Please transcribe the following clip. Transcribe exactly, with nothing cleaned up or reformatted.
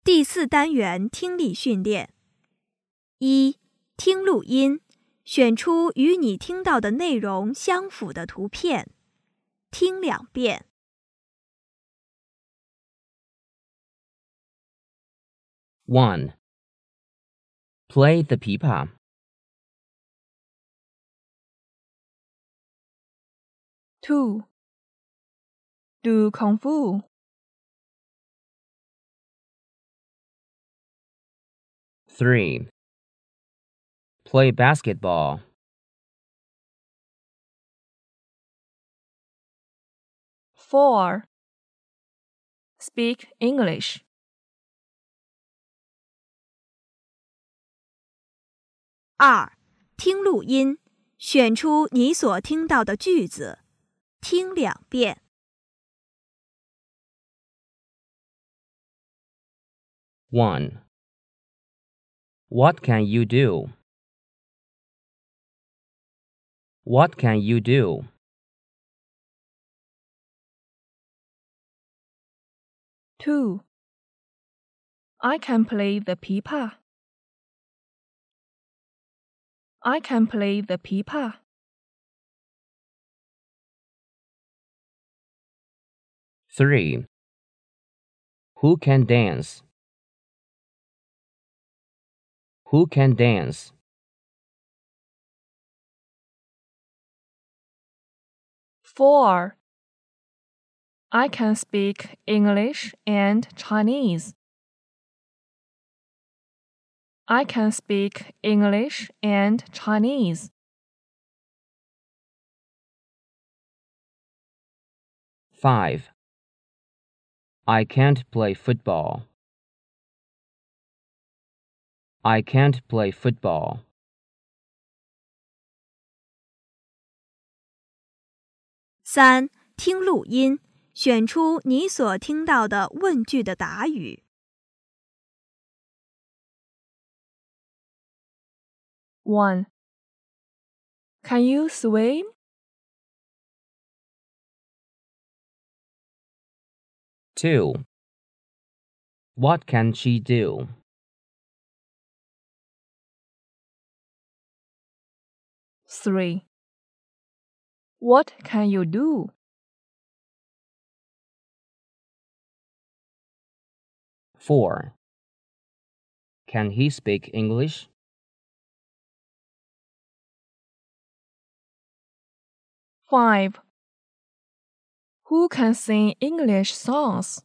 第四单元听力训练。一、听录音，选出与你听到的内容相符的图片，听两遍。 one. Play the pipa. two. Do Kung Fu. three. Play basketball. four. Speak English. 二、听录音，选出你所听到的句子，听两遍。 one. What can you do? What can you do? two. I can play the pipa. I can play the pipa. three. Who can dance? Who can dance? four. I can speak English and Chinese. I can speak English and Chinese. five. I can't play football. I can't play football. 三、听录音，选出你所听到的问句的答语。 one. Can you swim? two. What can she do? three. What can you do? four. Can he speak English? five. Who can sing English songs?